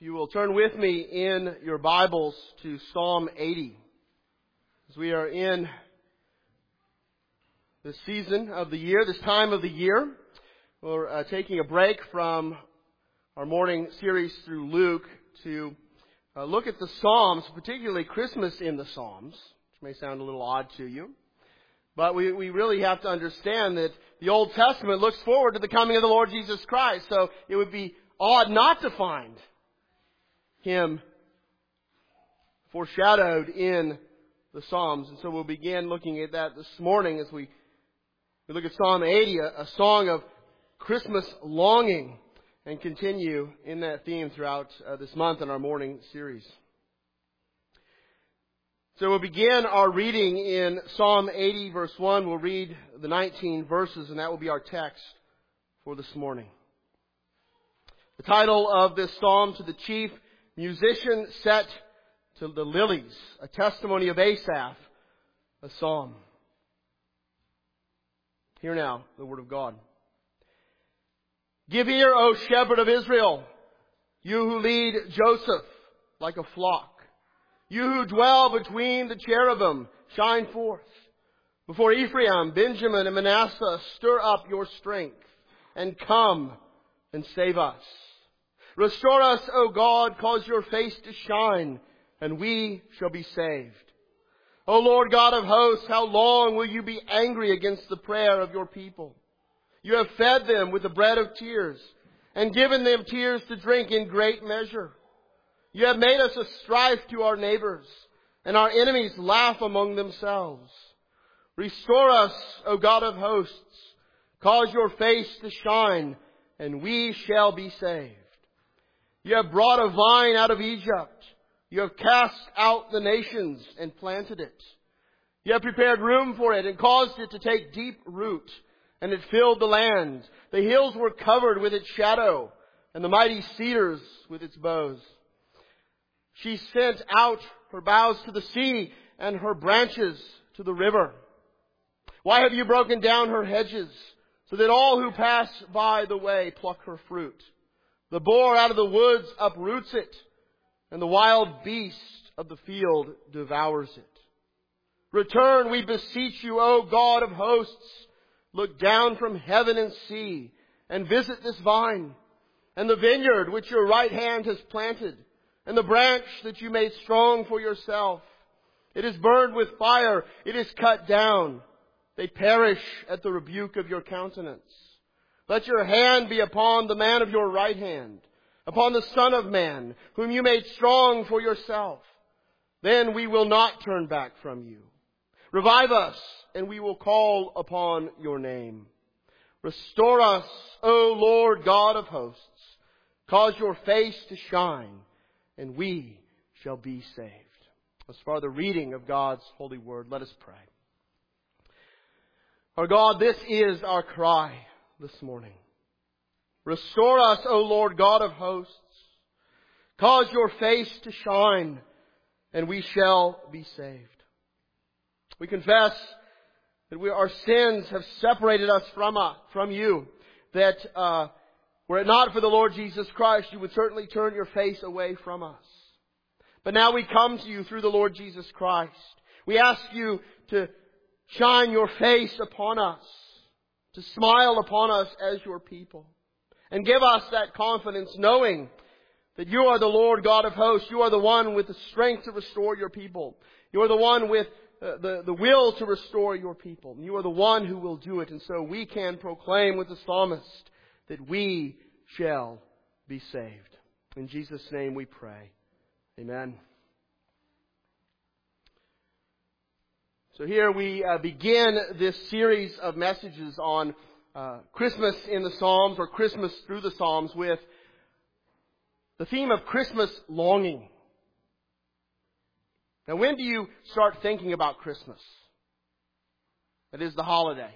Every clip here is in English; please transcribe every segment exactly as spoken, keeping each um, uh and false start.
you will turn with me in your Bibles to Psalm eighty. As we are in this season of the year, this time of the year, we're uh, taking a break from our morning series through Luke to uh, look at the Psalms, particularly Christmas in the Psalms, which may sound a little odd to you. But we, we really have to understand that the Old Testament looks forward to the coming of the Lord Jesus Christ. So it would be odd not to find Him foreshadowed in the Psalms. And so we'll begin looking at that this morning as we, we look at Psalm eighty, a, a song of Christmas longing, and continue in that theme throughout uh, this month in our morning series. So we'll begin our reading in Psalm eighty, verse one. We'll read the nineteen verses, and that will be our text for this morning. The title of this psalm: To the Chief Musician Set to the Lilies, a testimony of Asaph, a psalm. Hear now the word of God. Give ear, O shepherd of Israel, you who lead Joseph like a flock. You who dwell between the cherubim, shine forth. Before Ephraim, Benjamin, and Manasseh, stir up your strength, and come and save us. Restore us, O God, cause your face to shine, and we shall be saved. O Lord God of hosts, how long will you be angry against the prayer of your people? You have fed them with the bread of tears, and given them tears to drink in great measure. You have made us a strife to our neighbors, and our enemies laugh among themselves. Restore us, O God of hosts. Cause your face to shine, and we shall be saved. You have brought a vine out of Egypt. You have cast out the nations and planted it. You have prepared room for it and caused it to take deep root, and it filled the land. The hills were covered with its shadow, and the mighty cedars with its boughs. She sent out her boughs to the sea and her branches to the river. Why have you broken down her hedges so that all who pass by the way pluck her fruit? The boar out of the woods uproots it, and the wild beast of the field devours it. Return, we beseech you, O God of hosts. Look down from heaven and see, and visit this vine, and the vineyard which your right hand has planted, and the branch that you made strong for yourself. It is burned with fire, it is cut down. They perish at the rebuke of your countenance. Let your hand be upon the man of your right hand, upon the Son of Man, whom you made strong for yourself. Then we will not turn back from you. Revive us, and we will call upon your name. Restore us, O Lord God of hosts. Cause your face to shine, and we shall be saved. As far as the reading of God's holy word, let us pray. Our God, this is our cry this morning. Restore us, O Lord God of hosts. Cause your face to shine, and we shall be saved. We confess that we, our sins have separated us from, uh, from you. That uh, were it not for the Lord Jesus Christ, you would certainly turn your face away from us. But now we come to you through the Lord Jesus Christ. We ask you to shine your face upon us, to smile upon us as your people. And give us that confidence, knowing that you are the Lord God of hosts. You are the one with the strength to restore your people. You are the one with uh, the, the will to restore your people. You are the one who will do it. And so we can proclaim with the psalmist that we shall be saved. In Jesus' name we pray. Amen. So here we uh, begin this series of messages on uh, Christmas in the Psalms, or Christmas through the Psalms, with the theme of Christmas longing. Now, when do you start thinking about Christmas? It is the holiday.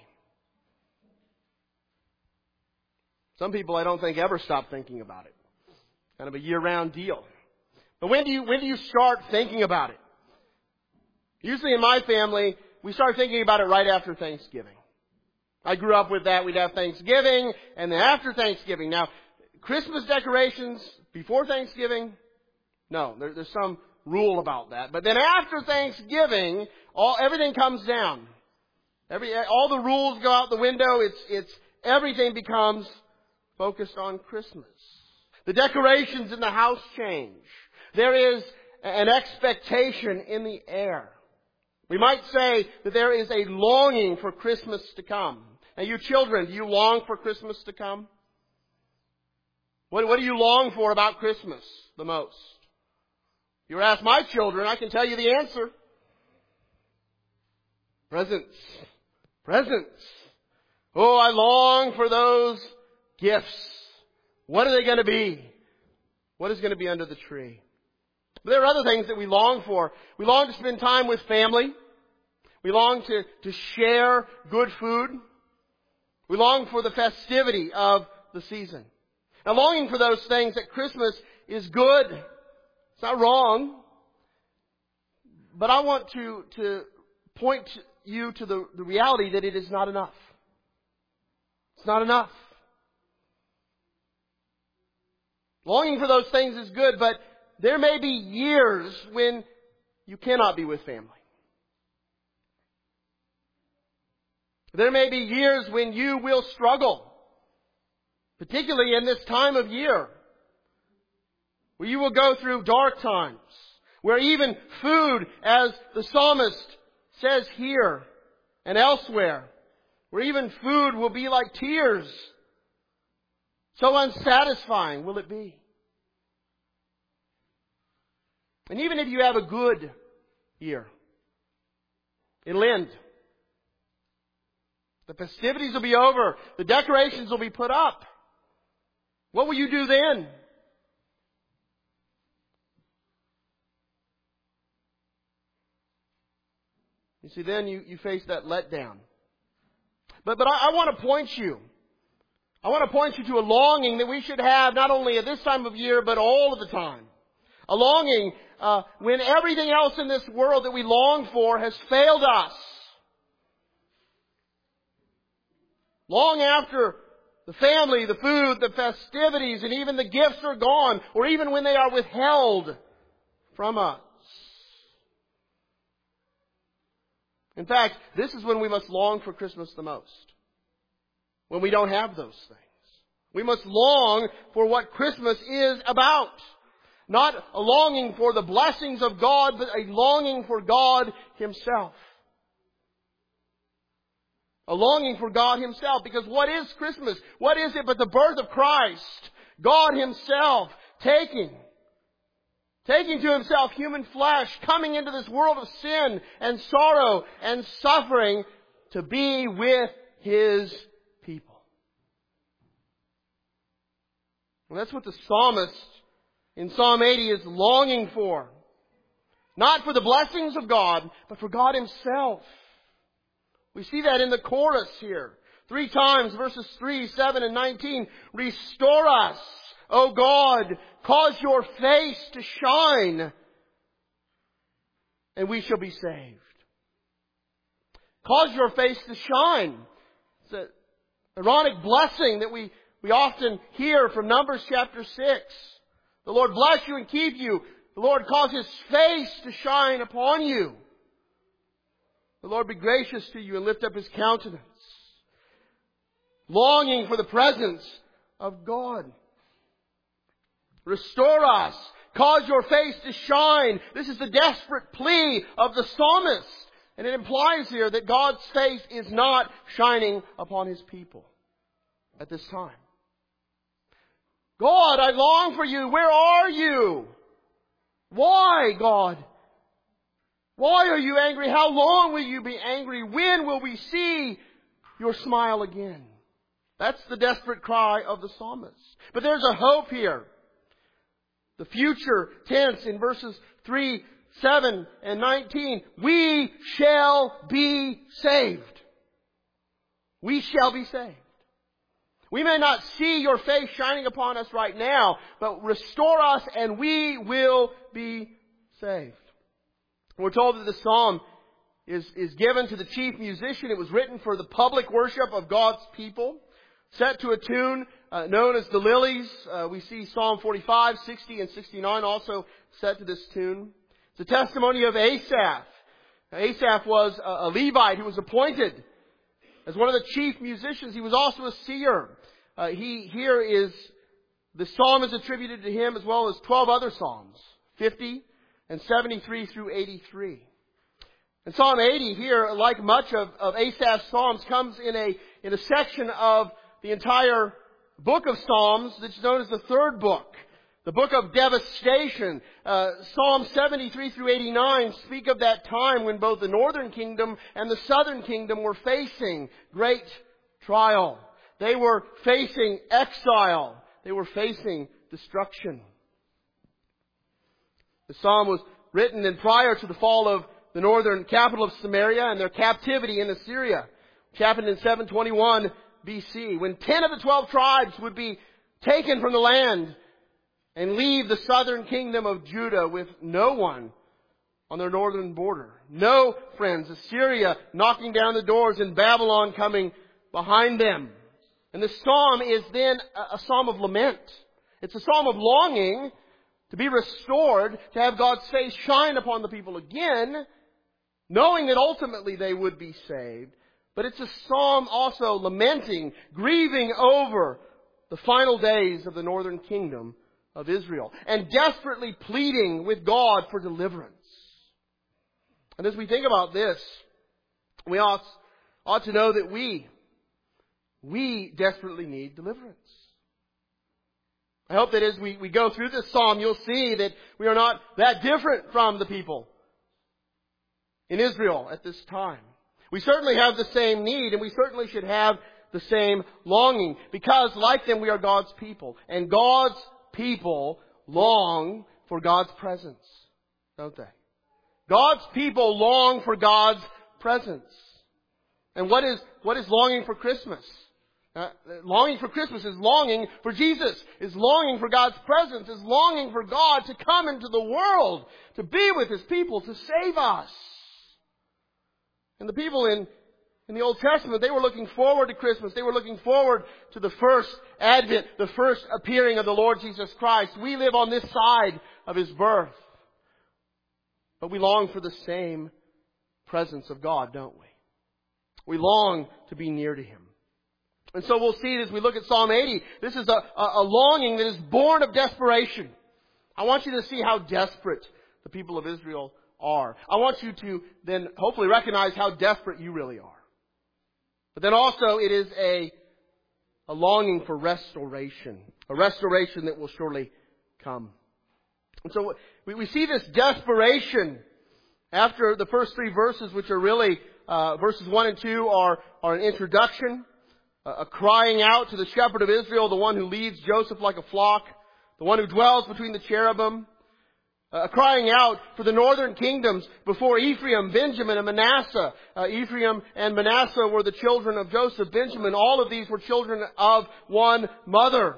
Some people, I don't think, ever stop thinking about it. Kind of a year-round deal. But when do you when do you start thinking about it? Usually in my family, we start thinking about it right after Thanksgiving. I grew up with that. We'd have Thanksgiving, and then after Thanksgiving. Now, Christmas decorations, before Thanksgiving, no, there, there's some rule about that. But then after Thanksgiving, all everything comes down. Every all the rules go out the window. It's it's everything becomes focused on Christmas. The decorations in the house change. There is an expectation in the air. We might say that there is a longing for Christmas to come. Now, you children, do you long for Christmas to come? What, what do you long for about Christmas the most? If you were to ask my children, I can tell you the answer. Presents. Presents. Oh, I long for those gifts. What are they going to be? What is going to be under the tree? But there are other things that we long for. We long to spend time with family. We long to, to share good food. We long for the festivity of the season. Now, longing for those things at Christmas is good. It's not wrong. But I want to, to point you to the, the reality that it is not enough. It's not enough. Longing for those things is good, but there may be years when you cannot be with family. There may be years when you will struggle, particularly in this time of year, where you will go through dark times, where even food, as the psalmist says here and elsewhere, where even food will be like tears. So unsatisfying will it be. And even if you have a good year, it'll end. The festivities will be over. The decorations will be put up. What will you do then? You see, then you, you face that letdown. But, but I, I want to point you. I want to point you to a longing that we should have not only at this time of year, but all of the time. A longing uh, when everything else in this world that we long for has failed us. Long after the family, the food, the festivities, and even the gifts are gone, or even when they are withheld from us. In fact, this is when we must long for Christmas the most. When we don't have those things. We must long for what Christmas is about. Not a longing for the blessings of God, but a longing for God Himself. A longing for God Himself. Because what is Christmas? What is it but the birth of Christ? God Himself taking, taking to Himself human flesh, coming into this world of sin and sorrow and suffering to be with His people. And that's what the psalmist in Psalm eighty is longing for. Not for the blessings of God, but for God Himself. We see that in the chorus here. Three times, verses three, seven, and nineteen. Restore us, O God, cause your face to shine, and we shall be saved. Cause your face to shine. It's an ironic blessing that we, we often hear from Numbers chapter six. The Lord bless you and keep you. The Lord cause His face to shine upon you. The Lord be gracious to you and lift up His countenance. Longing for the presence of God. Restore us. Cause your face to shine. This is the desperate plea of the psalmist. And it implies here that God's face is not shining upon His people at this time. God, I long for you. Where are you? Why, God? Why are you angry? How long will you be angry? When will we see your smile again? That's the desperate cry of the psalmist. But there's a hope here. The future tense in verses three, seven, and nineteen. We shall be saved. We shall be saved. We may not see your face shining upon us right now, but restore us and we will be saved. We're told that the psalm is, is given to the chief musician. It was written for the public worship of God's people. set to a tune uh, known as the Lilies. Uh, we see Psalm forty-five, sixty, and sixty-nine also set to this tune. It's a testimony of Asaph. Asaph was a, a Levite who was appointed as one of the chief musicians. He was also a seer. Uh, he here is the psalm is attributed to him, as well as twelve other psalms, fifty and seventy-three through eighty-three. And Psalm eighty here, like much of, of Asaph's psalms, comes in a in a section of the entire book of Psalms that's known as the third book, the book of devastation. Uh, Psalm seventy-three through eighty-nine speak of that time when both the northern kingdom and the southern kingdom were facing great trial. They were facing exile. They were facing destruction. The psalm was written in prior to the fall of the northern capital of Samaria and their captivity in Assyria, which happened in seven twenty-one B C, when ten of the twelve tribes would be taken from the land and leave the southern kingdom of Judah with no one on their northern border. No friends. Assyria knocking down the doors and Babylon coming behind them. And the psalm is then a psalm of lament. It's a psalm of longing to be restored, to have God's face shine upon the people again, knowing that ultimately they would be saved. But it's a psalm also lamenting, grieving over the final days of the northern kingdom of Israel, and desperately pleading with God for deliverance. And as we think about this, we ought, ought to know that we, we desperately need deliverance. I hope that as we, we go through this psalm, you'll see that we are not that different from the people in Israel at this time. We certainly have the same need, and we certainly should have the same longing, because like them, we are God's people. And God's people long for God's presence, don't they? God's people long for God's presence. And what is, what is longing for Christmas? Uh, longing for Christmas is longing for Jesus, is longing for God's presence, is longing for God to come into the world, to be with His people, to save us. And the people in, in the Old Testament, they were looking forward to Christmas. They were looking forward to the first advent, the first appearing of the Lord Jesus Christ. We live on this side of His birth. But we long for the same presence of God, don't we? We long to be near to Him. And so we'll see as we look at Psalm eighty, this is a, a, a longing that is born of desperation. I want you to see how desperate the people of Israel are. I want you to then hopefully recognize how desperate you really are. But then also it is a, a longing for restoration. A restoration that will surely come. And so we, we see this desperation after the first three verses, which are really, uh, verses one and two are, are an introduction. A crying out to the shepherd of Israel, the one who leads Joseph like a flock, the one who dwells between the cherubim. A crying out for the northern kingdoms before Ephraim, Benjamin, and Manasseh. Uh, Ephraim and Manasseh were the children of Joseph. Benjamin, all of these were children of one mother,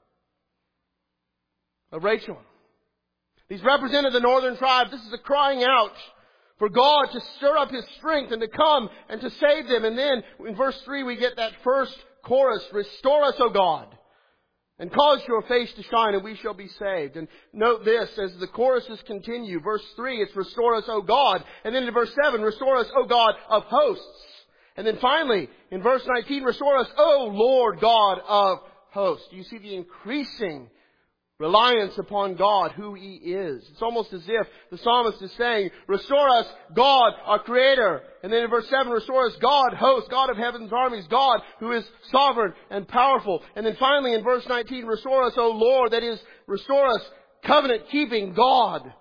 of Rachel. These represented the northern tribes. This is a crying out for God to stir up His strength and to come and to save them. And then in verse three we get that first chorus, restore us, O God, and cause your face to shine and we shall be saved. And note this, as the choruses continue, verse three, it's restore us, O God. And then in verse seven, restore us, O God of hosts. And then finally, in verse nineteen, restore us, O Lord God of hosts. You see the increasing reliance upon God, who He is. It's almost as if the psalmist is saying, restore us, God, our Creator. And then in verse seven, restore us, God, host, God of heaven's armies, God who is sovereign and powerful. And then finally in verse nineteen, restore us, O Lord, that is, restore us, covenant-keeping God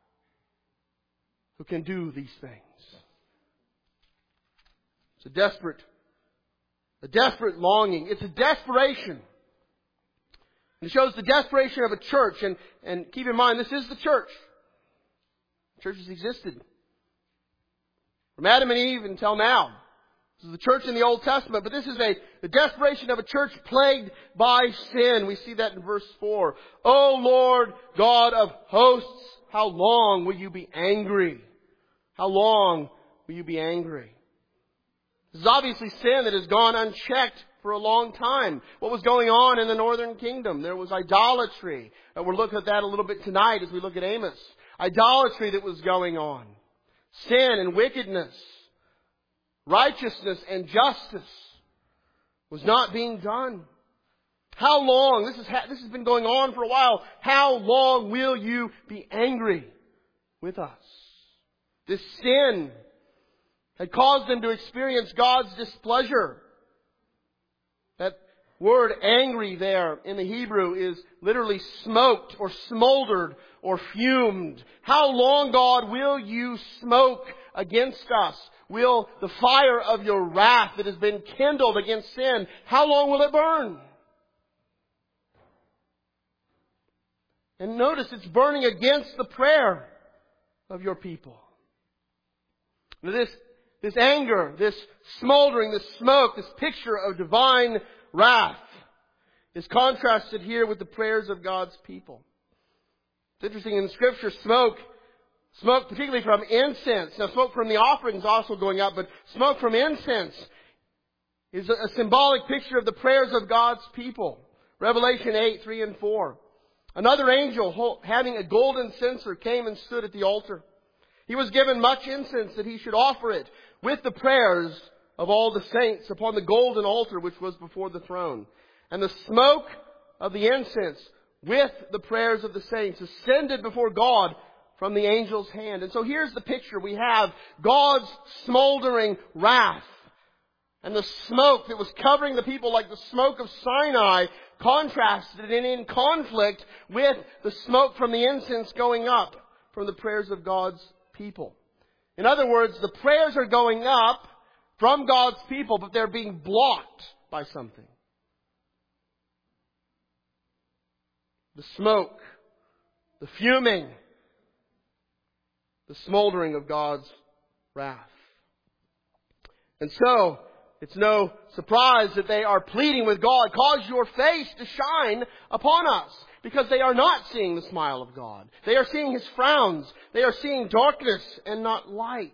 who can do these things. It's a desperate, a desperate longing. It's a desperation. It shows the desperation of a church. And, and keep in mind, this is the church. The church has existed from Adam and Eve until now. This is the church in the Old Testament. But this is a the desperation of a church plagued by sin. We see that in verse four. O Lord God of hosts, how long will you be angry? How long will you be angry? This is obviously sin that has gone unchecked for a long time. What was going on in the northern kingdom? There was idolatry. And we'll look at that a little bit tonight as we look at Amos. Idolatry that was going on. Sin and wickedness. Righteousness and justice was not being done. How long? This, is ha- this has been going on for a while. How long will you be angry with us? This sin had caused them to experience God's displeasure. That word angry there in the Hebrew is literally smoked or smoldered or fumed. How long, God, will you smoke against us? Will the fire of your wrath that has been kindled against sin, how long will it burn? And notice it's burning against the prayer of your people. This, this anger, this smoldering, this smoke, this picture of divine wrath is contrasted here with the prayers of God's people. It's interesting in the Scripture, smoke, smoke particularly from incense. Now smoke from the offerings also going up, but smoke from incense is a, a symbolic picture of the prayers of God's people. Revelation eight, three and four. Another angel having a golden censer came and stood at the altar. He was given much incense that he should offer it with the prayers of all the saints upon the golden altar which was before the throne. And the smoke of the incense with the prayers of the saints ascended before God from the angel's hand. And so here's the picture. We have God's smoldering wrath. And the smoke that was covering the people like the smoke of Sinai contrasted and in conflict with the smoke from the incense going up from the prayers of God's people. In other words, the prayers are going up from God's people, but they're being blocked by something. The smoke, the fuming, the smoldering of God's wrath. And so, it's no surprise that they are pleading with God, cause your face to shine upon us. Because they are not seeing the smile of God. They are seeing His frowns. They are seeing darkness and not light.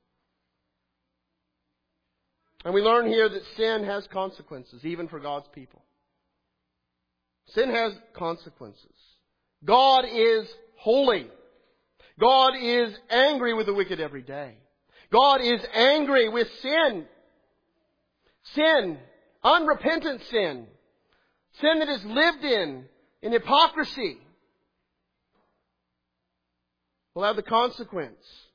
And we learn here that sin has consequences, even for God's people. Sin has consequences. God is holy. God is angry with the wicked every day. God is angry with sin. Sin, unrepentant sin, sin that is lived in, in hypocrisy, will have the consequence.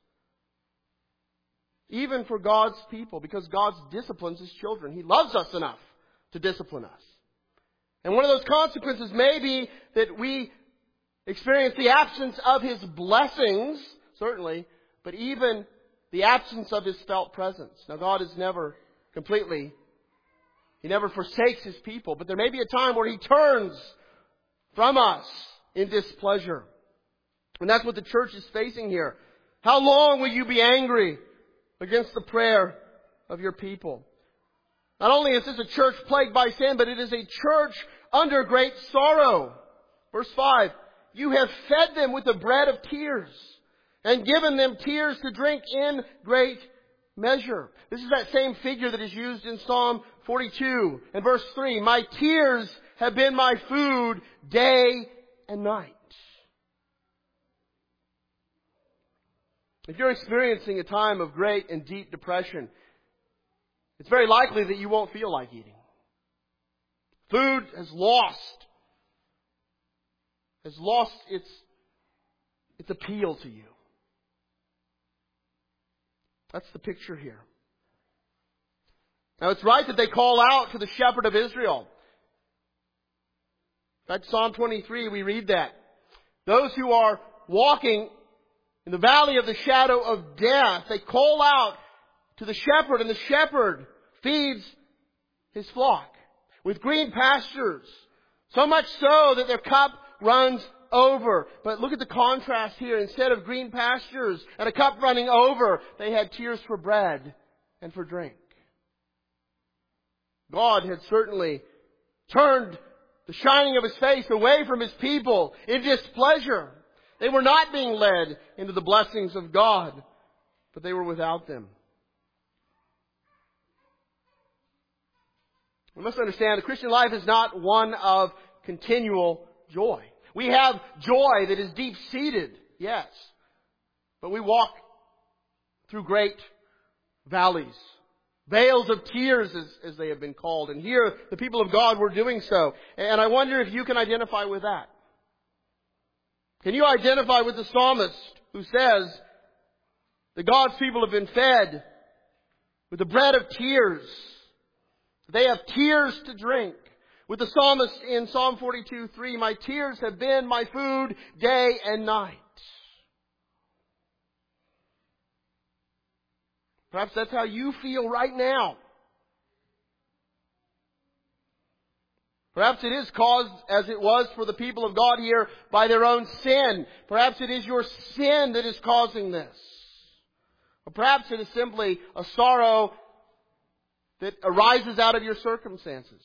Even for God's people, because God disciplines His children. He loves us enough to discipline us. And one of those consequences may be that we experience the absence of His blessings, certainly, but even the absence of His felt presence. Now God is never completely, He never forsakes His people, but there may be a time where He turns from us in displeasure. And that's what the church is facing here. How long will you be angry against the prayer of your people? Not only is this a church plagued by sin, but it is a church under great sorrow. Verse five, you have fed them with the bread of tears and given them tears to drink in great measure. This is that same figure that is used in Psalm forty-two and verse three. My tears have been my food day and night. If you're experiencing a time of great and deep depression, it's very likely that you won't feel like eating. Food has lost, has lost its, its appeal to you. That's the picture here. Now it's right that they call out to the shepherd of Israel. In fact, Psalm twenty-three, we read that. Those who are walking in the valley of the shadow of death, they call out to the shepherd, and the shepherd feeds his flock with green pastures. So much so that their cup runs over. But look at the contrast here. Instead of green pastures and a cup running over, they had tears for bread and for drink. God had certainly turned the shining of His face away from His people in displeasure. They were not being led into the blessings of God, but they were without them. We must understand the Christian life is not one of continual joy. We have joy that is deep-seated, yes. But we walk through great valleys. Vales of tears, as, as they have been called. And here, the people of God were doing so. And I wonder if you can identify with that. Can you identify with the psalmist who says that God's people have been fed with the bread of tears? They have tears to drink. With the psalmist in Psalm forty-two three, my tears have been my food day and night. Perhaps that's how you feel right now. Perhaps it is caused, as it was for the people of God here, by their own sin. Perhaps it is your sin that is causing this. Or perhaps it is simply a sorrow that arises out of your circumstances.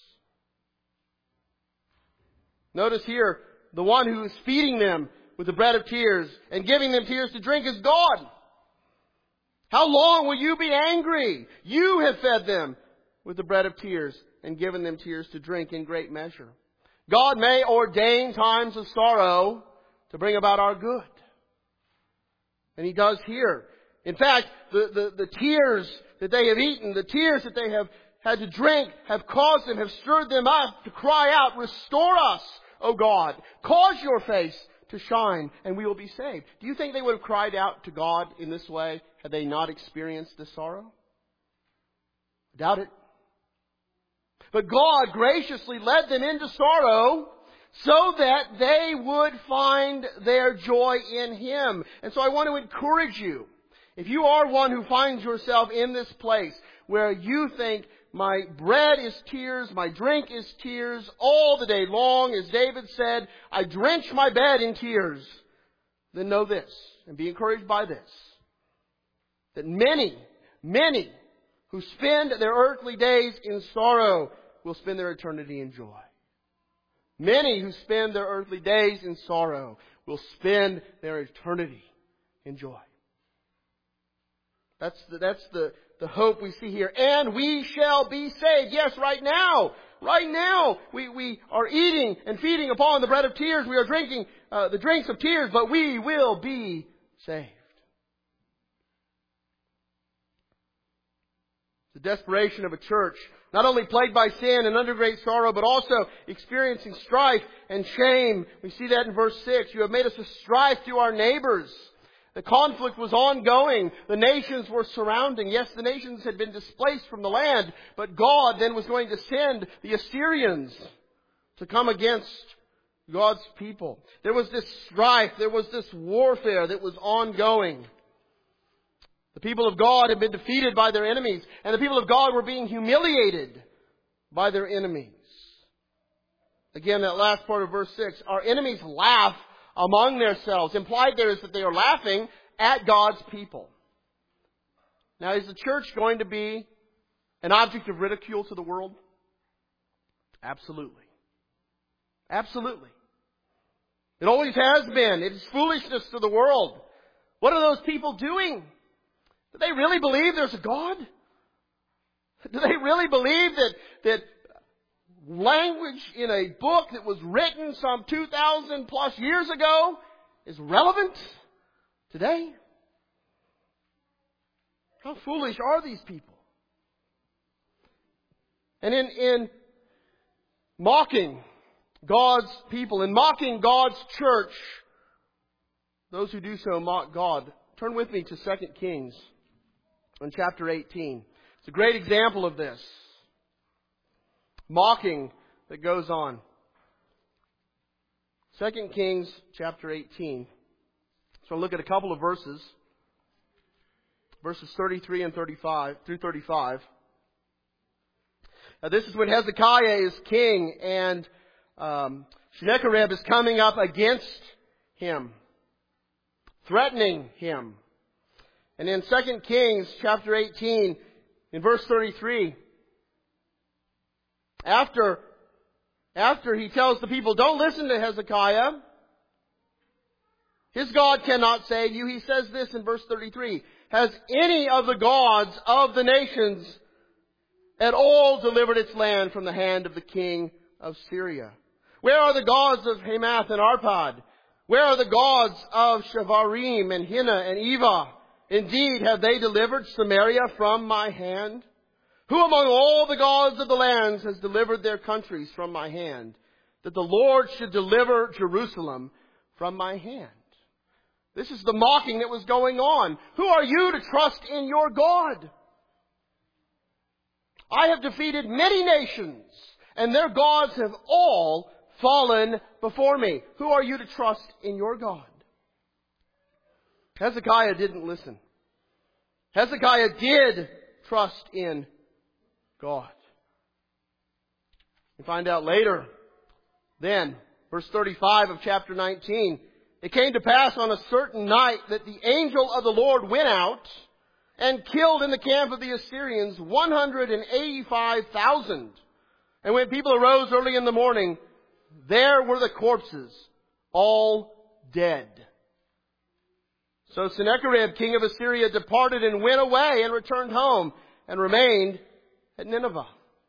Notice here, the one who is feeding them with the bread of tears and giving them tears to drink is God. How long will you be angry? You have fed them with the bread of tears and given them tears to drink in great measure. God may ordain times of sorrow to bring about our good. And He does here. In fact, the, the, the tears that they have eaten, the tears that they have had to drink, have caused them, have stirred them up to cry out, restore us, O God. Cause your face to shine and we will be saved. Do you think they would have cried out to God in this way had they not experienced this sorrow? Doubt it. But God graciously led them into sorrow so that they would find their joy in Him. And so I want to encourage you, if you are one who finds yourself in this place where you think, my bread is tears, my drink is tears, all the day long, as David said, I drench my bed in tears, then know this, and be encouraged by this, that many, many who spend their earthly days in sorrow will spend their eternity in joy. Many who spend their earthly days in sorrow will spend their eternity in joy. That's the, that's the, the hope we see here. And we shall be saved. Yes, right now. Right now. We, we are eating and feeding upon the bread of tears. We are drinking uh, the drinks of tears, but we will be saved. The desperation of a church, not only plagued by sin and under great sorrow, but also experiencing strife and shame. We see that in verse six. You have made us a strife to our neighbors. The conflict was ongoing. The nations were surrounding. Yes, the nations had been displaced from the land, but God then was going to send the Assyrians to come against God's people. There was this strife. There was this warfare that was ongoing. The people of God had been defeated by their enemies, and the people of God were being humiliated by their enemies. Again, that last part of verse six. Our enemies laugh among themselves. Implied there is that they are laughing at God's people. Now, is the church going to be an object of ridicule to the world? Absolutely. Absolutely. It always has been. It is foolishness to the world. What are those people doing? Do they really believe there's a God? Do they really believe that, that language in a book that was written some two thousand plus years ago is relevant today? How foolish are these people? And in, in mocking God's people, in mocking God's church, those who do so mock God. Turn with me to Second Kings in chapter eighteen. It's a great example of this. Mocking that goes on. Second Kings chapter eighteen. So I'll look at a couple of verses. Verses thirty-three and thirty-five through thirty-five. Now this is when Hezekiah is king and um, Sennacherib is coming up against him, threatening him. And in Second Kings chapter eighteen, in verse thirty-three, after, after he tells the people, don't listen to Hezekiah, his God cannot save you, he says this in verse thirty-three, has any of the gods of the nations at all delivered its land from the hand of the king of Syria? Where are the gods of Hamath and Arpad? Where are the gods of Shavarim and Hina and Eva? Indeed, have they delivered Samaria from my hand? Who among all the gods of the lands has delivered their countries from my hand, that the Lord should deliver Jerusalem from my hand? This is the mocking that was going on. Who are you to trust in your God? I have defeated many nations, and their gods have all fallen before me. Who are you to trust in your God? Hezekiah didn't listen. Hezekiah did trust in God. We find out later, then, verse thirty-five of chapter nineteen, it came to pass on a certain night that the angel of the Lord went out and killed in the camp of the Assyrians one hundred eighty-five thousand. And when people arose early in the morning, there were the corpses, all dead. So Sennacherib, king of Assyria, departed and went away and returned home and remained at Nineveh.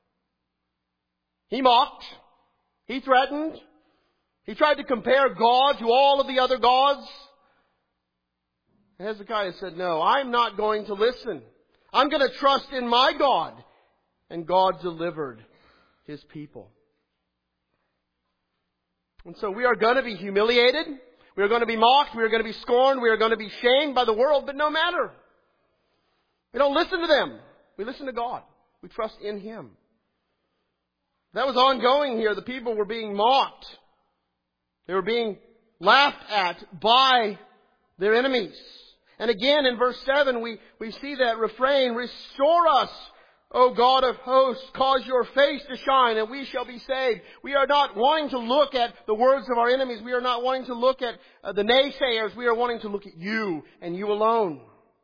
He mocked. He threatened. He tried to compare God to all of the other gods. And Hezekiah said, no, I'm not going to listen. I'm going to trust in my God. And God delivered His people. And so we are going to be humiliated. We are going to be mocked. We are going to be scorned. We are going to be shamed by the world. But no matter. We don't listen to them. We listen to God. We trust in Him. That was ongoing here. The people were being mocked. They were being laughed at by their enemies. And again in verse seven we, we see that refrain, restore us, O God of hosts, cause your face to shine and we shall be saved. We are not wanting to look at the words of our enemies. We are not wanting to look at uh, the naysayers. We are wanting to look at you and you alone.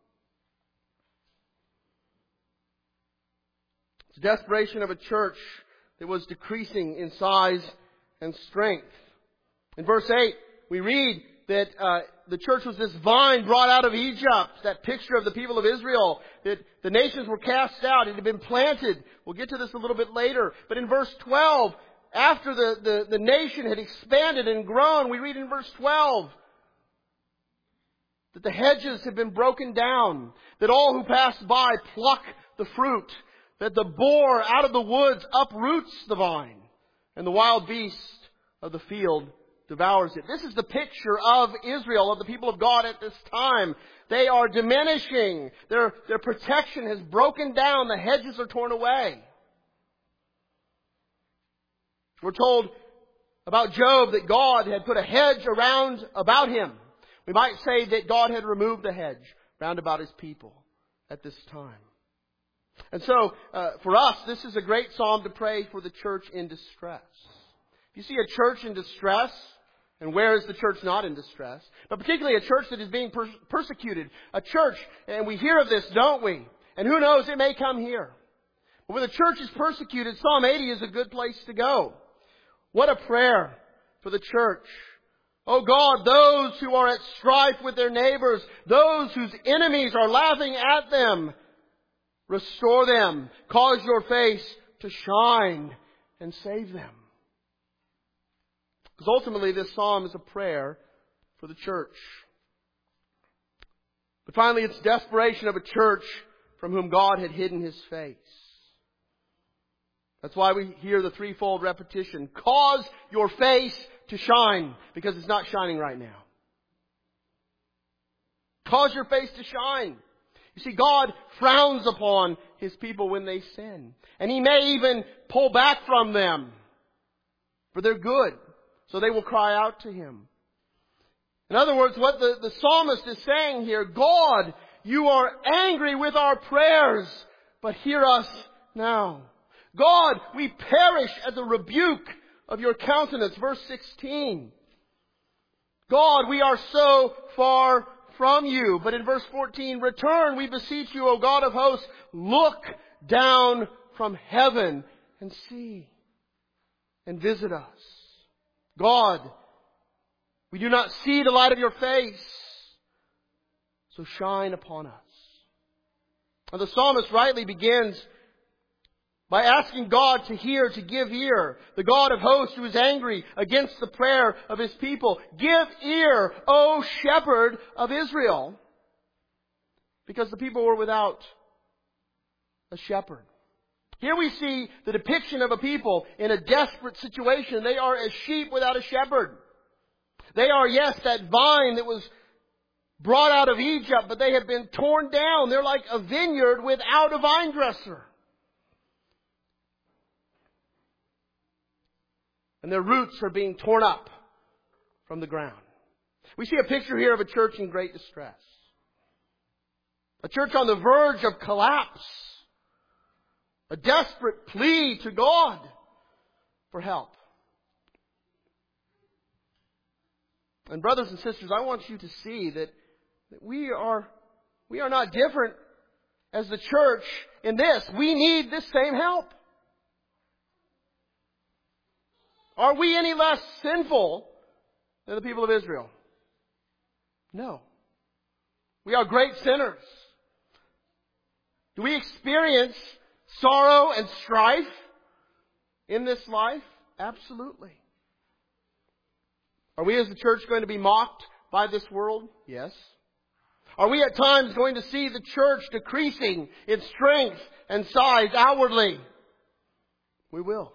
It's the desperation of a church that was decreasing in size and strength. In verse eight, we read that uh, the church was this vine brought out of Egypt, that picture of the people of Israel, that the nations were cast out. It had been planted. We'll get to this a little bit later. But in verse twelve, after the, the, the nation had expanded and grown, we read in verse twelve that the hedges had been broken down, that all who pass by pluck the fruit, that the boar out of the woods uproots the vine, and the wild beast of the field devours it. This is the picture of Israel, of the people of God at this time. They are diminishing. Their, their protection has broken down. The hedges are torn away. We're told about Job that God had put a hedge around about him. We might say that God had removed the hedge round about His people at this time. And so, uh, for us, this is a great psalm to pray for the church in distress. If you see a church in distress, and where is the church not in distress? But particularly a church that is being per- persecuted. A church, and we hear of this, don't we? And who knows, it may come here. But when the church is persecuted, Psalm eighty is a good place to go. What a prayer for the church. Oh God, those who are at strife with their neighbors, those whose enemies are laughing at them, restore them. Cause your face to shine and save them. Because ultimately this psalm is a prayer for the church. But finally it's desperation of a church from whom God had hidden His face. That's why we hear the threefold repetition. Cause your face to shine, because it's not shining right now. Cause your face to shine. You see, God frowns upon His people when they sin. And He may even pull back from them for their good. So they will cry out to Him. In other words, what the, the psalmist is saying here, God, you are angry with our prayers, but hear us now. God, we perish at the rebuke of your countenance. Verse sixteen. God, we are so far from you. But in verse fourteen, return, we beseech you, O God of hosts, look down from heaven and see and visit us. God, we do not see the light of your face, so shine upon us. Now the psalmist rightly begins by asking God to hear, to give ear. The God of hosts who is angry against the prayer of His people. Give ear, O shepherd of Israel. Because the people were without a shepherd. Here we see the depiction of a people in a desperate situation. They are as sheep without a shepherd. They are, yes, that vine that was brought out of Egypt, but they have been torn down. They're like a vineyard without a vine dresser. And their roots are being torn up from the ground. We see a picture here of a church in great distress. A church on the verge of collapse. A desperate plea to God for help. And brothers and sisters, I want you to see that, that we are, we are not different as the church in this. We need this same help. Are we any less sinful than the people of Israel? No. We are great sinners. Do we experience sorrow and strife in this life? Absolutely. Are we as the church going to be mocked by this world? Yes. Are we at times going to see the church decreasing its strength and size outwardly? We will.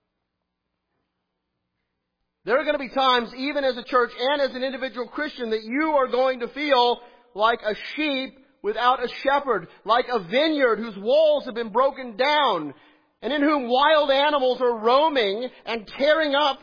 There are going to be times, even as a church and as an individual Christian, that you are going to feel like a sheep without a shepherd, like a vineyard whose walls have been broken down, and in whom wild animals are roaming and tearing up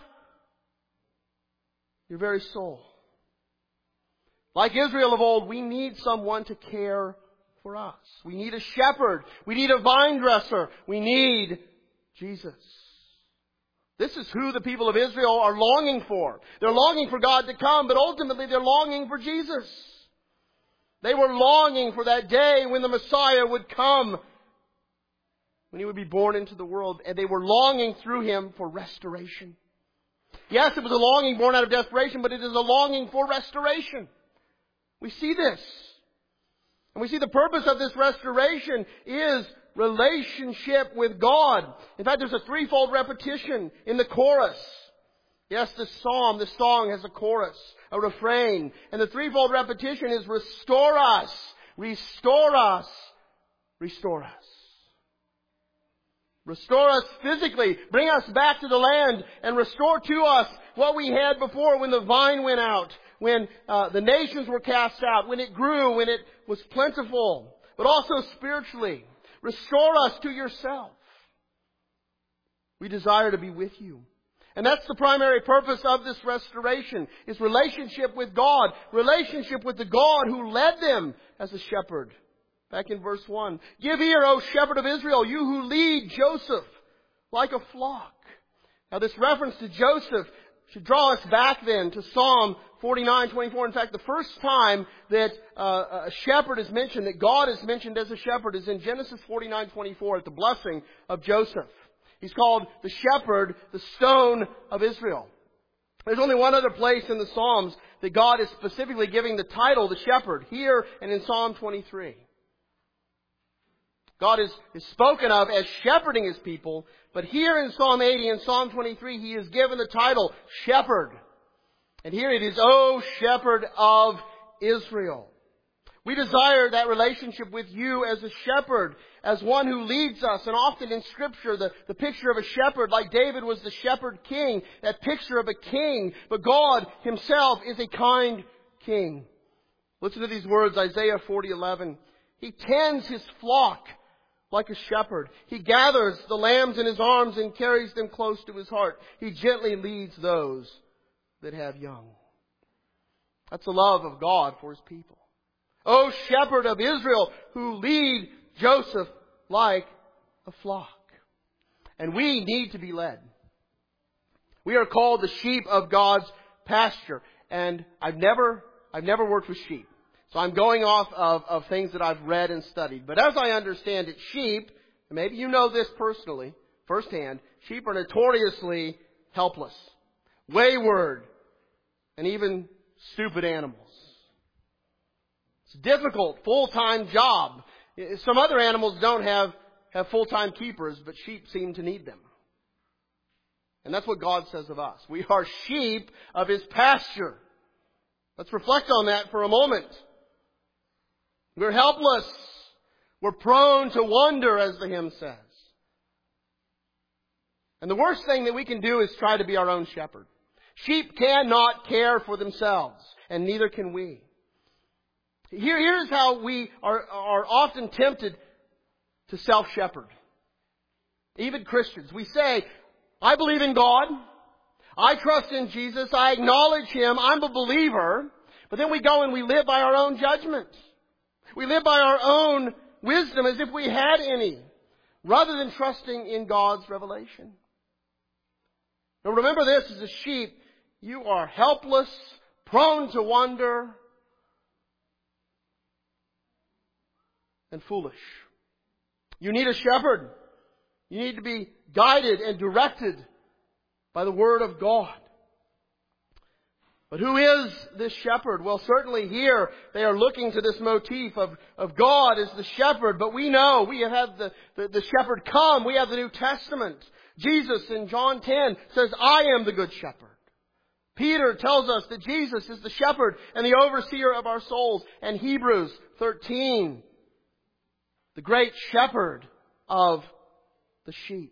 your very soul. Like Israel of old, we need someone to care for us. We need a shepherd. We need a vine dresser. We need Jesus. This is who the people of Israel are longing for. They're longing for God to come, but ultimately they're longing for Jesus. They were longing for that day when the Messiah would come, when He would be born into the world, and they were longing through Him for restoration. Yes, it was a longing born out of desperation, but it is a longing for restoration. We see this. And we see the purpose of this restoration is relationship with God. In fact, there's a threefold repetition in the chorus. Yes, this psalm, this song has a chorus, a refrain. And the threefold repetition is restore us, restore us, restore us. Restore us physically. Bring us back to the land and restore to us what we had before when the vine went out, when uh, the nations were cast out, when it grew, when it was plentiful, but also spiritually. Restore us to yourself. We desire to be with you. And that's the primary purpose of this restoration, is relationship with God. Relationship with the God who led them as a shepherd. Back in verse one. Give ear, O shepherd of Israel, you who lead Joseph like a flock. Now this reference to Joseph should draw us back then to Psalm forty-nine twenty-four. In fact, the first time that uh, a shepherd is mentioned, that God is mentioned as a shepherd, is in Genesis forty-nine twenty-four at the blessing of Joseph. He's called the shepherd, the stone of Israel. There's only one other place in the Psalms that God is specifically giving the title, the shepherd, here and in Psalm twenty-three. God is, is spoken of as shepherding His people, but here in Psalm eighty and Psalm twenty-three, He is given the title shepherd. And here it is, O shepherd of Israel. We desire that relationship with you as a shepherd, as one who leads us. And often in Scripture, the, the picture of a shepherd, like David was the shepherd king, that picture of a king. But God Himself is a kind king. Listen to these words, Isaiah forty eleven. He tends His flock like a shepherd. He gathers the lambs in His arms and carries them close to His heart. He gently leads those that have young. That's the love of God for His people. O shepherd of Israel, who lead Joseph like a flock. And we need to be led. We are called the sheep of God's pasture. And I've never, I've never worked with sheep. So I'm going off of, of things that I've read and studied. But as I understand it, sheep, and maybe you know this personally, firsthand, sheep are notoriously helpless, wayward, and even stupid animals. It's a difficult, full-time job. Some other animals don't have have full-time keepers, but sheep seem to need them. And that's what God says of us. We are sheep of His pasture. Let's reflect on that for a moment. We're helpless. We're prone to wander, as the hymn says. And the worst thing that we can do is try to be our own shepherd. Sheep cannot care for themselves, and neither can we. Here, here's how we are, are often tempted to self-shepherd. Even Christians. We say, I believe in God. I trust in Jesus. I acknowledge Him. I'm a believer. But then we go and we live by our own judgment. We live by our own wisdom as if we had any, rather than trusting in God's revelation. Now remember this, as a sheep, you are helpless, prone to wander, and foolish. You need a shepherd. You need to be guided and directed by the Word of God. But who is this shepherd? Well, certainly here they are looking to this motif of, of God as the shepherd. But we know, we have had the, the, the shepherd come. We have the New Testament. Jesus in John ten says, I am the good shepherd. Peter tells us that Jesus is the shepherd and the overseer of our souls. And Hebrews thirteen, the great shepherd of the sheep.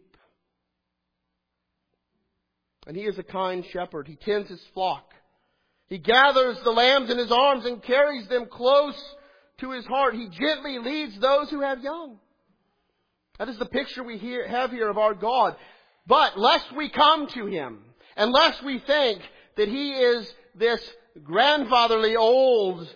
And He is a kind shepherd. He tends His flock. He gathers the lambs in His arms and carries them close to His heart. He gently leads those who have young. That is the picture we hear, have here of our God. But lest we come to Him, and lest we think that He is this grandfatherly old,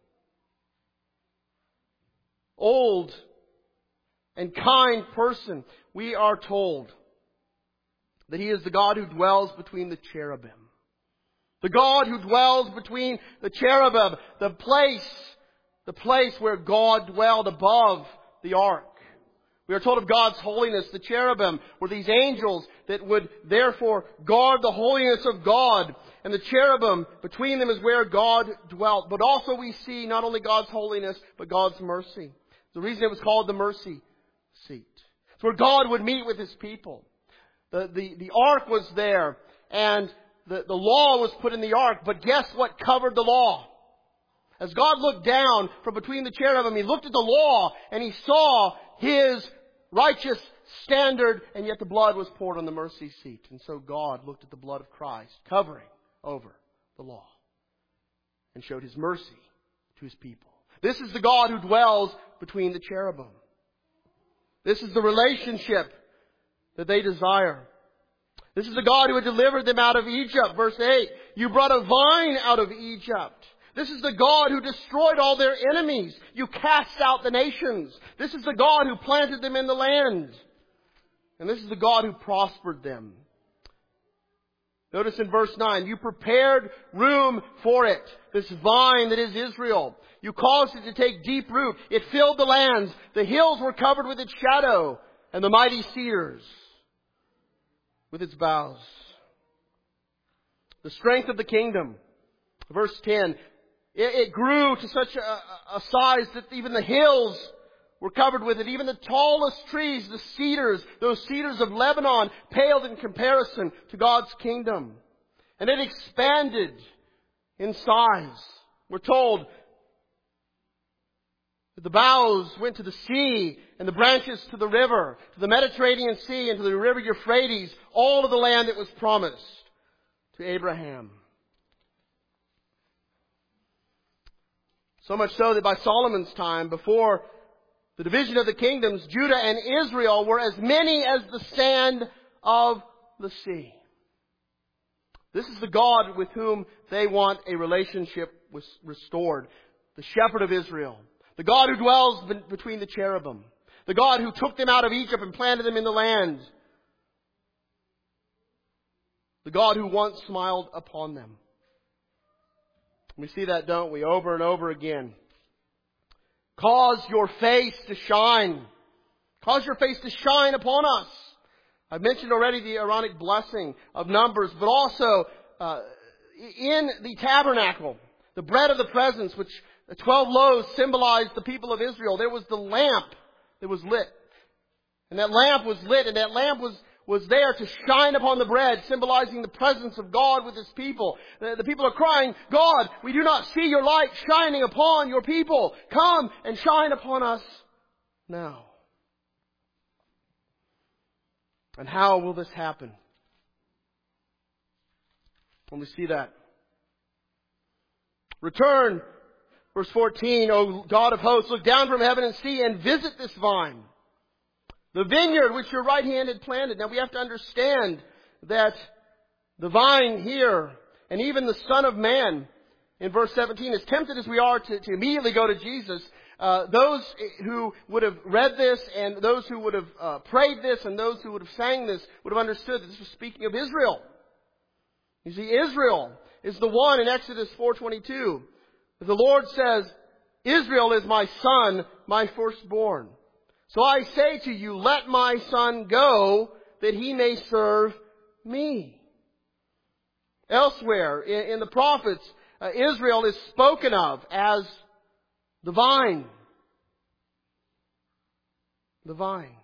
old and kind person, we are told that He is the God who dwells between the cherubim. The God who dwells between the cherubim, the place, the place where God dwelled above the ark. We are told of God's holiness. The cherubim were these angels that would therefore guard the holiness of God. And the cherubim, between them is where God dwelt. But also we see not only God's holiness, but God's mercy. The reason it was called the mercy seat. It's where God would meet with His people. The, the, the ark was there, and the, the law was put in the ark. But guess what covered the law? As God looked down from between the cherubim, He looked at the law and He saw His righteous standard, and yet the blood was poured on the mercy seat. And so God looked at the blood of Christ covering over the law and showed His mercy to His people. This is the God who dwells between the cherubim. This is the relationship that they desire. This is the God who had delivered them out of Egypt. Verse eight, you brought a vine out of Egypt. This is the God who destroyed all their enemies. You cast out the nations. This is the God who planted them in the land. And this is the God who prospered them. Notice in verse nine, you prepared room for it. This vine that is Israel. You caused it to take deep root. It filled the lands. The hills were covered with its shadow, and the mighty cedars with its boughs. The strength of the kingdom. Verse ten, it, it grew to such a, a size that even the hills were covered with it. Even the tallest trees, the cedars, those cedars of Lebanon, paled in comparison to God's kingdom. And it expanded in size. We're told that the boughs went to the sea and the branches to the river, to the Mediterranean Sea and to the river Euphrates, all of the land that was promised to Abraham. So much so that by Solomon's time, before the division of the kingdoms, Judah and Israel were as many as the sand of the sea. This is the God with whom they want a relationship restored. The shepherd of Israel. The God who dwells between the cherubim. The God who took them out of Egypt and planted them in the land. The God who once smiled upon them. We see that, don't we, over and over again. Cause your face to shine. Cause your face to shine upon us. I've mentioned already the Aaronic blessing of Numbers, but also uh, in the tabernacle, the bread of the presence, which the twelve loaves symbolized the people of Israel. There was the lamp that was lit. And that lamp was lit, and that lamp was, was there to shine upon the bread, symbolizing the presence of God with His people. The, the people are crying, God, we do not see your light shining upon your people. Come and shine upon us now. And how will this happen? When we see that. Return, verse fourteen, O God of hosts, look down from heaven and see and visit this vine. The vineyard which your right hand had planted. Now we have to understand that the vine here, and even the Son of Man, in verse seventeen, as tempted as we are to, to immediately go to Jesus, uh, those who would have read this, and those who would have uh, prayed this, and those who would have sang this, would have understood that this was speaking of Israel. You see, Israel is the one in Exodus four twenty-two. The Lord says, Israel is my son, my firstborn. So I say to you, let my son go, that he may serve me. Elsewhere, in, in the prophets, uh, Israel is spoken of as the vine. The vine.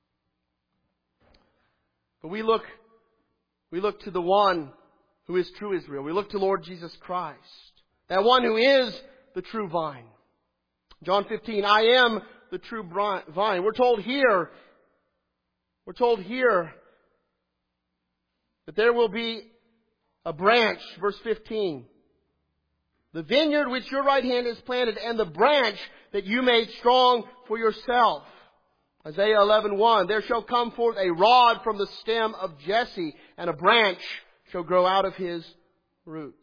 But we look, we look to the one who is true Israel. We look to Lord Jesus Christ. That one who is the true vine. John fifteen, I am the true vine. We're told here, we're told here that there will be a branch, verse fifteen. The vineyard which your right hand has planted, and the branch that you made strong for yourself. Isaiah eleven one, there shall come forth a rod from the stem of Jesse, and a branch shall grow out of his roots.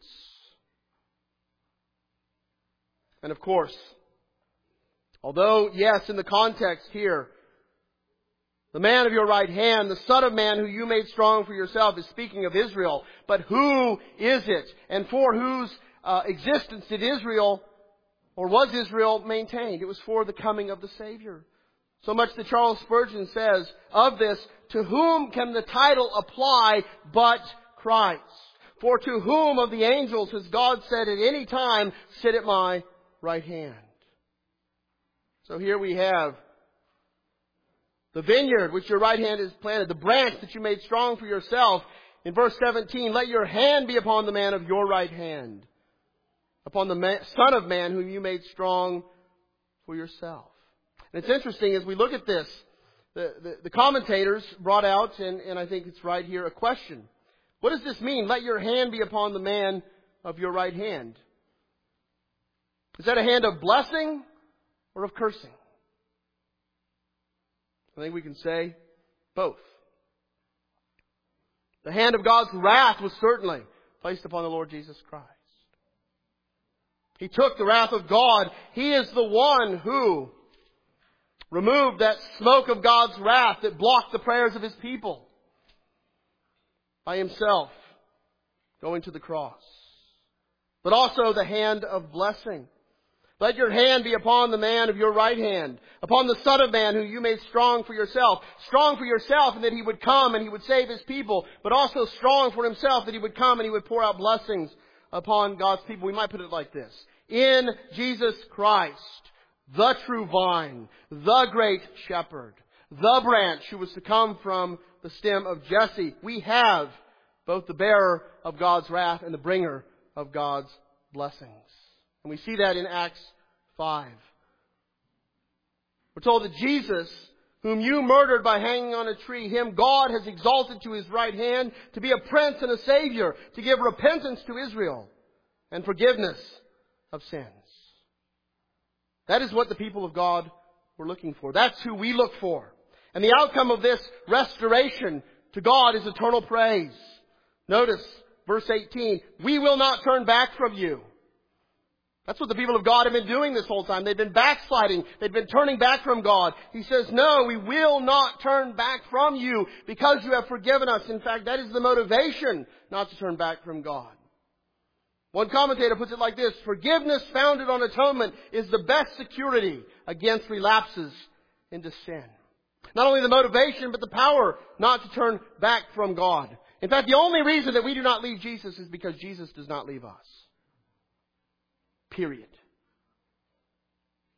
And of course, although, yes, in the context here, the man of your right hand, the Son of Man who you made strong for yourself, is speaking of Israel. But who is it? And for whose uh, existence did Israel, or was Israel, maintained? It was for the coming of the Savior. So much that Charles Spurgeon says of this, to whom can the title apply but Christ? For to whom of the angels has God said at any time, sit at my right hand? So here we have the vineyard which your right hand has planted, the branch that you made strong for yourself. In verse seventeen, let your hand be upon the man of your right hand, upon the man, Son of Man whom you made strong for yourself. And it's interesting as we look at this, the, the, the commentators brought out, and, and I think it's right here, a question. What does this mean? Let your hand be upon the man of your right hand. Is that a hand of blessing or of cursing? I think we can say both. The hand of God's wrath was certainly placed upon the Lord Jesus Christ. He took the wrath of God. He is the one who removed that smoke of God's wrath that blocked the prayers of His people by Himself going to the cross. But also the hand of blessing. Let your hand be upon the man of your right hand, upon the Son of Man who you made strong for yourself. Strong for yourself in that He would come and He would save His people, but also strong for Himself that He would come and He would pour out blessings upon God's people. We might put it like this. In Jesus Christ, the true vine, the great shepherd, the branch who was to come from the stem of Jesse, we have both the bearer of God's wrath and the bringer of God's blessings. And we see that in Acts five. We're told that Jesus, whom you murdered by hanging on a tree, Him God has exalted to His right hand to be a prince and a savior, to give repentance to Israel and forgiveness of sins. That is what the people of God were looking for. That's who we look for. And the outcome of this restoration to God is eternal praise. Notice verse eighteen, we will not turn back from you. That's what the people of God have been doing this whole time. They've been backsliding. They've been turning back from God. He says, no, we will not turn back from you because you have forgiven us. In fact, that is the motivation not to turn back from God. One commentator puts it like this, forgiveness founded on atonement is the best security against relapses into sin. Not only the motivation, but the power not to turn back from God. In fact, the only reason that we do not leave Jesus is because Jesus does not leave us. Period. The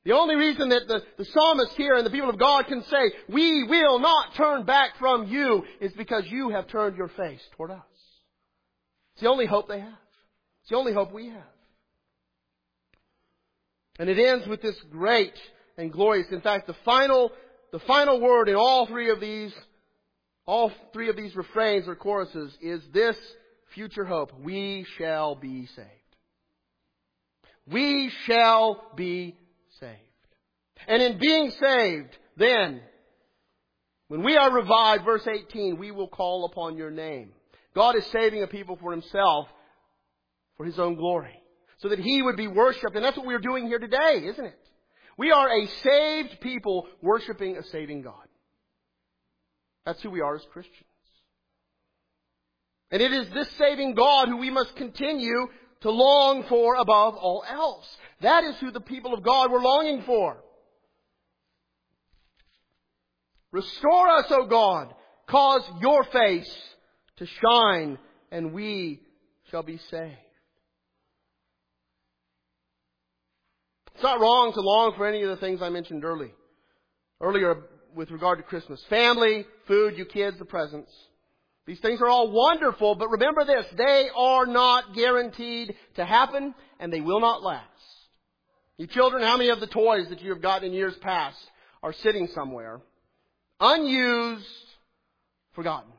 The only reason that the, the psalmist here and the people of God can say, we will not turn back from you, is because you have turned your face toward us. It's the only hope they have. It's the only hope we have. And it ends with this great and glorious, in fact, the final, the final word in all three of these, all three of these refrains or choruses is this future hope. We shall be saved. We shall be saved. And in being saved, then, when we are revived, verse eighteen, we will call upon your name. God is saving a people for Himself, for His own glory, so that He would be worshipped. And that's what we're doing here today, isn't it? We are a saved people worshiping a saving God. That's who we are as Christians. And it is this saving God who we must continue to long for above all else. That is who the people of God were longing for. Restore us, O God. Cause your face to shine, and we shall be saved. It's not wrong to long for any of the things I mentioned early, earlier with regard to Christmas. Family, food, you kids, the presents. These things are all wonderful, but remember this, they are not guaranteed to happen, and they will not last. You children, how many of the toys that you have gotten in years past are sitting somewhere, unused, forgotten?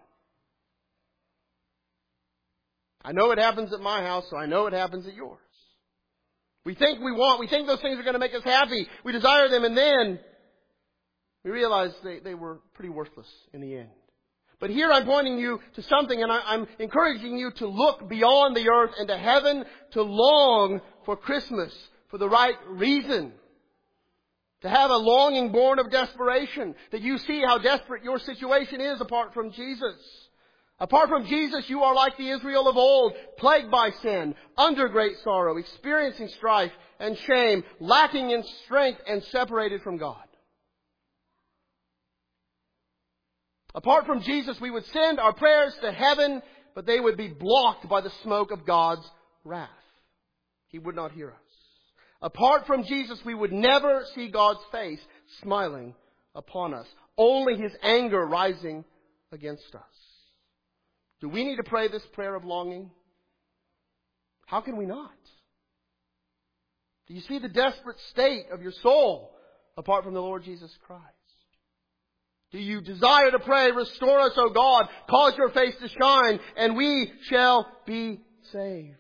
I know it happens at my house, so I know it happens at yours. We think we want, we think those things are going to make us happy. We desire them, and then we realize they, they were pretty worthless in the end. But here I'm pointing you to something, and I, I'm encouraging you to look beyond the earth and to heaven, to long for Christmas for the right reason. To have a longing born of desperation, that you see how desperate your situation is apart from Jesus. Apart from Jesus, you are like the Israel of old, plagued by sin, under great sorrow, experiencing strife and shame, lacking in strength and separated from God. Apart from Jesus, we would send our prayers to heaven, but they would be blocked by the smoke of God's wrath. He would not hear us. Apart from Jesus, we would never see God's face smiling upon us. Only His anger rising against us. Do we need to pray this prayer of longing? How can we not? Do you see the desperate state of your soul apart from the Lord Jesus Christ? Do you desire to pray, restore us, O God, cause your face to shine, and we shall be saved?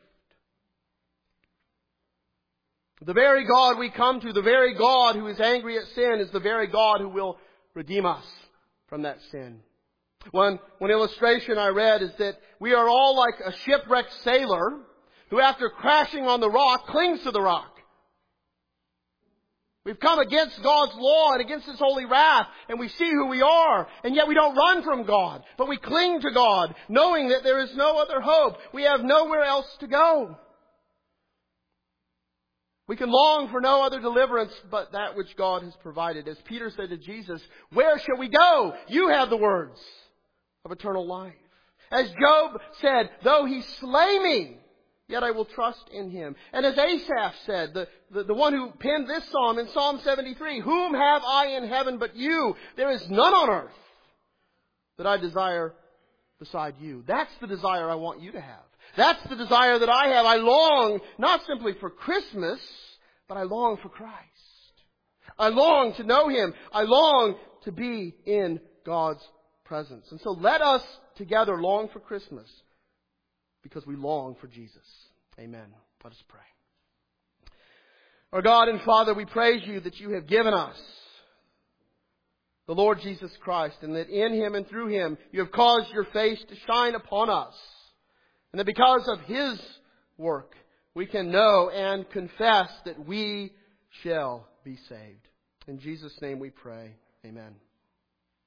The very God we come to, the very God who is angry at sin, is the very God who will redeem us from that sin. One, one illustration I read is that we are all like a shipwrecked sailor who, after crashing on the rock, clings to the rock. We've come against God's law and against His holy wrath, and we see who we are, and yet we don't run from God, but we cling to God, knowing that there is no other hope. We have nowhere else to go. We can long for no other deliverance but that which God has provided. As Peter said to Jesus, where shall we go? You have the words of eternal life. As Job said, though He slay me, yet I will trust in Him. And as Asaph said, the, the, the one who penned this psalm in Psalm seventy-three, whom have I in heaven but you? There is none on earth that I desire beside you. That's the desire I want you to have. That's the desire that I have. I long not simply for Christmas, but I long for Christ. I long to know Him. I long to be in God's presence. And so let us together long for Christmas because we long for Jesus. Amen. Let us pray. Our God and Father, we praise You that You have given us the Lord Jesus Christ, and that in Him and through Him You have caused Your face to shine upon us. And that because of His work, we can know and confess that we shall be saved. In Jesus' name we pray. Amen.